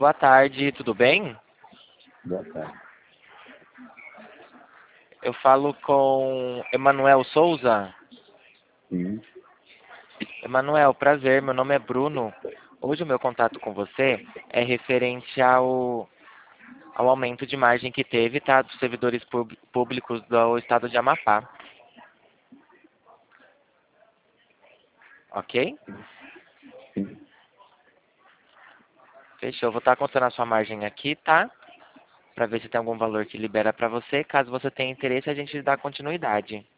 boa tarde, tudo bem? Boa tarde. Eu falo com Emanuel Souza. Sim. Emanuel, prazer, meu nome é Bruno. Hoje o meu contato com você é referente ao aumento de margem que teve, tá, dos servidores públicos do estado de Amapá. Ok? Sim. Fechou, vou estar contando a sua margem aqui, tá? Para ver se tem algum valor que libera para você. Caso você tenha interesse, a gente dá continuidade.